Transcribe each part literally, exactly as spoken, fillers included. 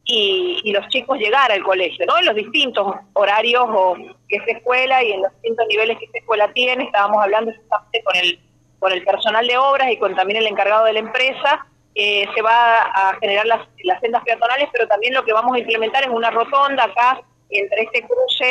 y, y los chicos llegar al colegio, ¿no? En los distintos horarios o que esa escuela y en los distintos niveles que esa escuela tiene. Estábamos hablando justamente con el, con el personal de obras y con también el encargado de la empresa. Eh, se va a generar las, las sendas peatonales, pero también lo que vamos a implementar es una rotonda acá, entre este cruce,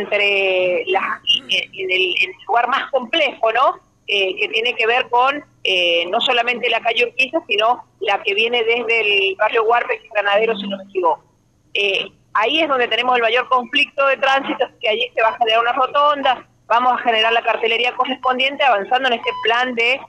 entre la, en, el, en el lugar más complejo, ¿no? Eh, que tiene que ver con eh, no solamente la calle Urquiza, sino la que viene desde el barrio Huarpes y Granadero, si no me equivoco. Eh, ahí es donde tenemos el mayor conflicto de tránsito, así que allí se va a generar una rotonda, vamos a generar la cartelería correspondiente, avanzando en este plan de,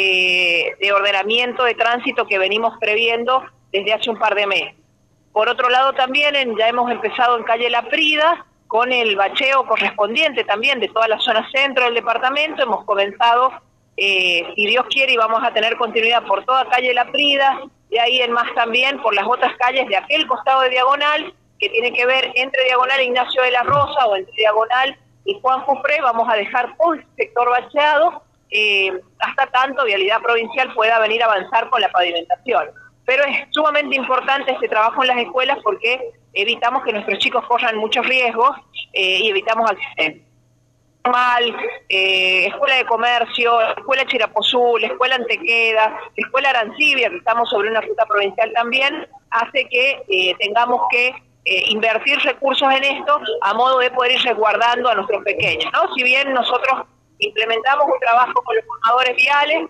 eh, de ordenamiento de tránsito que venimos previendo desde hace un par de meses. Por otro lado también en, ya hemos empezado en calle La Prida, con el bacheo correspondiente también de toda la zona centro del departamento. Hemos comenzado, eh, si Dios quiere, y vamos a tener continuidad por toda calle La Prida, de ahí en más también por las otras calles de aquel costado de Diagonal, que tiene que ver entre Diagonal Ignacio de la Rosa o entre Diagonal y Juan Jufré. Vamos a dejar todo el sector bacheado, eh, hasta tanto Vialidad Provincial pueda venir a avanzar con la pavimentación. Pero es sumamente importante este trabajo en las escuelas porque evitamos que nuestros chicos corran muchos riesgos eh, y evitamos accidentes. Normal, eh, escuela de comercio, escuela Chirapozú, la escuela Antequera, la escuela Arancibia, que estamos sobre una ruta provincial también, hace que eh, tengamos que eh, invertir recursos en esto a modo de poder ir resguardando a nuestros pequeños, ¿no? Si bien nosotros implementamos un trabajo con los formadores viales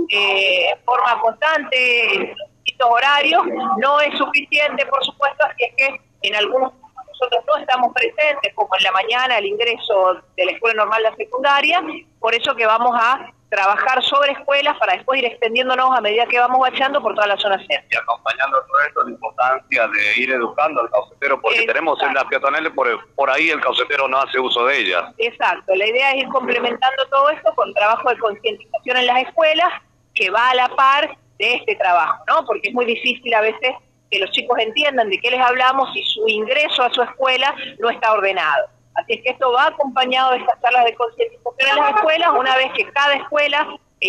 eh, en forma constante, en distintos horarios, no es suficiente, por supuesto, así es que en algunos nosotros no estamos presentes, como en la mañana el ingreso de la escuela normal de la secundaria, por eso que vamos a trabajar sobre escuelas para después ir extendiéndonos a medida que vamos bacheando por toda la zona centro. Y acompañando todo esto, la importancia de ir educando al caucetero, porque Exacto. tenemos en las peatonales, por, por ahí el caucetero no hace uso de ellas. Exacto, la idea es ir complementando todo esto con trabajo de concientización en las escuelas, que va a la par de este trabajo, ¿no? Porque es muy difícil a veces que los chicos entiendan de qué les hablamos y su ingreso a su escuela no está ordenado. Así es que esto va acompañado de estas charlas de concientización en las escuelas. Una vez que cada escuela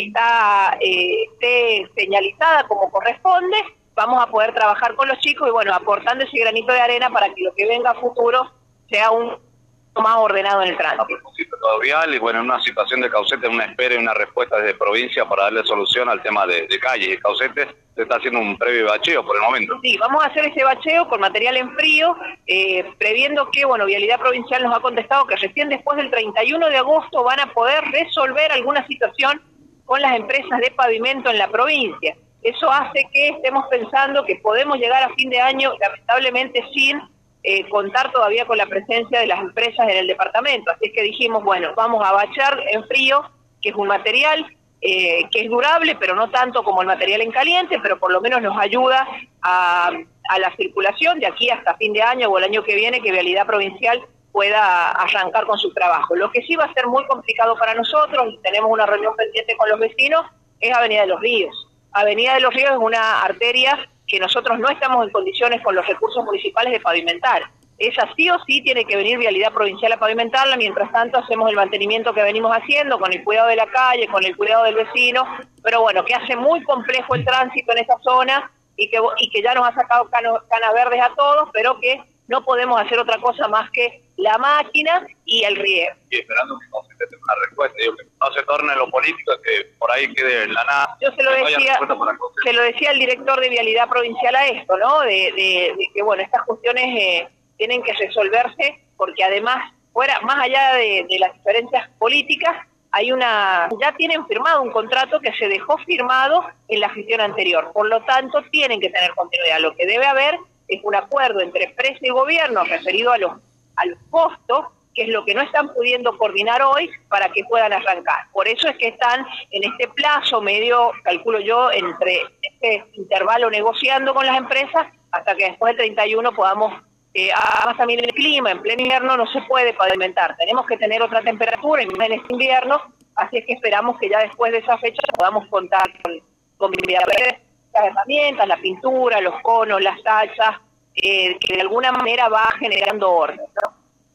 está eh, esté señalizada como corresponde, vamos a poder trabajar con los chicos y bueno, aportando ese granito de arena para que lo que venga a futuro sea un más ordenado en el tránsito. A propósito todo vial y bueno, en una situación de Caucete, una espera y una respuesta desde provincia para darle solución al tema de, de calles y Caucete se está haciendo un previo bacheo por el momento. Sí, vamos a hacer ese bacheo con material en frío, eh, previendo que, bueno, Vialidad Provincial nos ha contestado que recién después del treinta y uno de agosto van a poder resolver alguna situación con las empresas de pavimento en la provincia. Eso hace que estemos pensando que podemos llegar a fin de año, lamentablemente sin eh, contar todavía con la presencia de las empresas en el departamento. Así es que dijimos, bueno, vamos a bachear en frío, que es un material Eh, que es durable, pero no tanto como el material en caliente, pero por lo menos nos ayuda a, a la circulación de aquí hasta fin de año o el año que viene, que Vialidad Provincial pueda arrancar con su trabajo. Lo que sí va a ser muy complicado para nosotros, y tenemos una reunión pendiente con los vecinos, es Avenida de los Ríos. Avenida de los Ríos es una arteria que nosotros no estamos en condiciones con los recursos municipales de pavimentar. Esa sí o sí tiene que venir Vialidad Provincial a pavimentarla, mientras tanto hacemos el mantenimiento que venimos haciendo con el cuidado de la calle, con el cuidado del vecino, pero bueno, que hace muy complejo el tránsito en esa zona y que, y que ya nos ha sacado cano, canas verdes a todos, pero que no podemos hacer otra cosa más que la máquina y el riego. Y esperando que no se tenga una respuesta, digo, que no se torne lo político, que por ahí quede en la nada. Yo se lo decía, se lo decía el director de Vialidad Provincial a esto, ¿no? De, de, de que, bueno, estas cuestiones Eh, tienen que resolverse porque además, fuera más allá de, de las diferencias políticas, hay una ya tienen firmado un contrato que se dejó firmado en la gestión anterior, por lo tanto tienen que tener continuidad. Lo que debe haber es un acuerdo entre empresa y gobierno referido a los, a los costos, que es lo que no están pudiendo coordinar hoy para que puedan arrancar. Por eso es que están en este plazo medio, calculo yo, entre este intervalo negociando con las empresas hasta que después del treinta y uno podamos. Eh, además también el clima, en pleno invierno no se puede pavimentar, tenemos que tener otra temperatura en este invierno, así es que esperamos que ya después de esa fecha podamos contar con, con las herramientas, la pintura, los conos, las tachas, eh, que de alguna manera va generando orden, ¿no?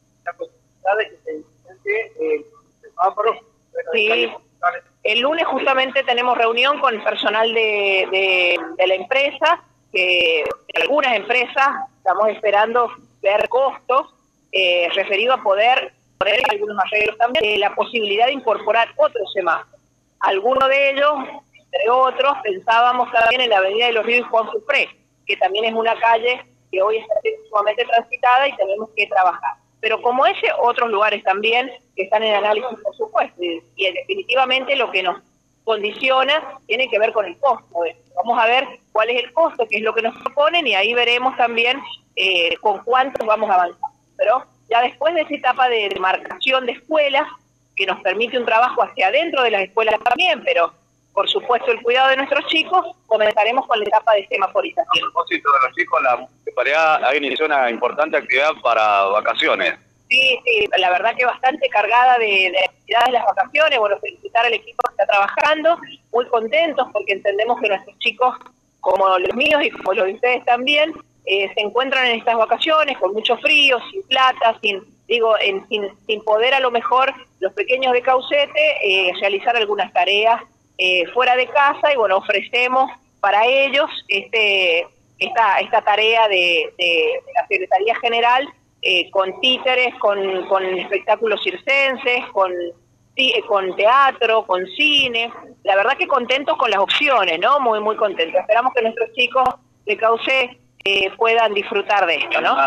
Sí, el lunes justamente tenemos reunión con el personal de, de, de la empresa, que en algunas empresas estamos esperando ver costos eh, referido a poder poner algunos arreglos también, eh, la posibilidad de incorporar otros semáforos. Algunos de ellos, entre otros, pensábamos también en la Avenida de los Ríos y Juan Fupré, que también es una calle que hoy está sumamente transitada y tenemos que trabajar. Pero como ese, otros lugares también que están en análisis, por supuesto, y, y definitivamente lo que nos condiciona tiene que ver con el costo. Vamos a ver cuál es el costo, qué es lo que nos proponen, y ahí veremos también eh, con cuántos vamos a avanzar. Pero ya después de esa etapa de demarcación de escuelas, que nos permite un trabajo hacia adentro de las escuelas también, pero por supuesto el cuidado de nuestros chicos, comenzaremos con la etapa de semaforización. A propósito de los chicos, la municipalidad ha iniciado una importante actividad para vacaciones. Sí, sí, la verdad que bastante cargada de, de actividades de las vacaciones. Bueno, felicitar al equipo que está trabajando, muy contentos porque entendemos que nuestros chicos, como los míos y como los de ustedes también, eh, se encuentran en estas vacaciones con mucho frío, sin plata, sin digo, en, sin, sin poder a lo mejor los pequeños de Caucete eh, realizar algunas tareas eh, fuera de casa, y bueno, ofrecemos para ellos este esta esta tarea de, de, de la Secretaría General, eh, con títeres, con, con espectáculos circenses, con, con teatro, con cine. La verdad que contentos con las opciones, ¿no? Muy, muy contentos. Esperamos que nuestros chicos de Caucé eh, puedan disfrutar de esto, ¿no?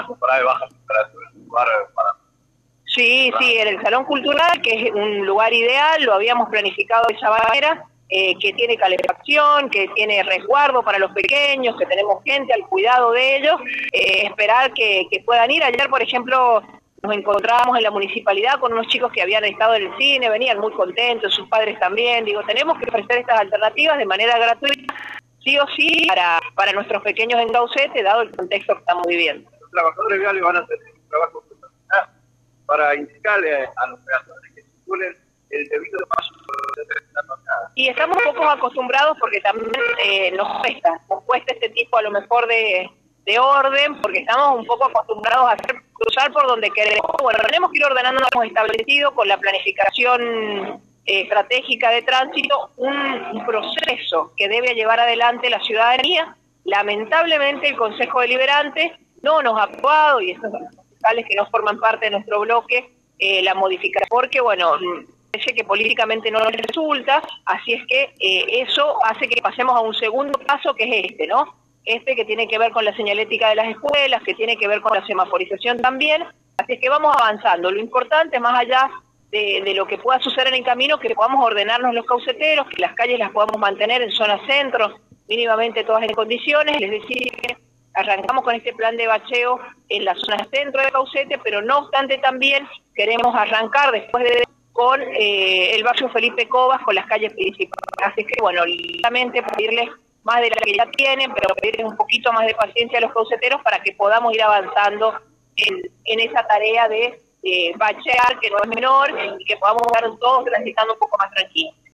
Sí, sí, en el Salón Cultural, que es un lugar ideal, lo habíamos planificado de esa manera, eh, que tiene calefacción, que tiene resguardo para los pequeños, que tenemos gente al cuidado de ellos, eh, esperar que, que puedan ir. Ayer, por ejemplo, nos encontrábamos en la municipalidad con unos chicos que habían estado en el cine, venían muy contentos, sus padres también. Digo, tenemos que ofrecer estas alternativas de manera gratuita, sí o sí, para, para nuestros pequeños en Caucete, dado el contexto que estamos viviendo. Los trabajadores viales van a hacer un trabajo para indicarle a los peatones que circulen el debido paso. Y estamos un poco acostumbrados porque también eh, nos cuesta, nos cuesta este tipo a lo mejor de, de orden, porque estamos un poco acostumbrados a hacer, cruzar por donde queremos. Bueno, tenemos que ir ordenando, hemos establecido con la planificación eh, estratégica de tránsito un, un proceso que debe llevar adelante la ciudadanía. Lamentablemente el Consejo Deliberante no nos ha aprobado, y estos fiscales que no forman parte de nuestro bloque, eh, la modificación, porque bueno, parece que políticamente no nos resulta, así es que eh, eso hace que pasemos a un segundo paso, que es este, ¿no? Este que tiene que ver con la señalética de las escuelas, que tiene que ver con la semaforización también, así es que vamos avanzando. Lo importante, más allá de, de lo que pueda suceder en el camino, que podamos ordenarnos los cauceteros, que las calles las podamos mantener en zona centro, mínimamente todas en condiciones, es decir, que arrancamos con este plan de bacheo en la zona centro de Caucete, pero no obstante también queremos arrancar después de con eh, el barrio Felipe Cobas, con las calles principales. Así que bueno, solamente pedirles más de la que ya tienen, pero pedirles un poquito más de paciencia a los cauceteros para que podamos ir avanzando en, en esa tarea de eh, bachear, que no es menor, y que podamos estar todos transitando un poco más tranquilos.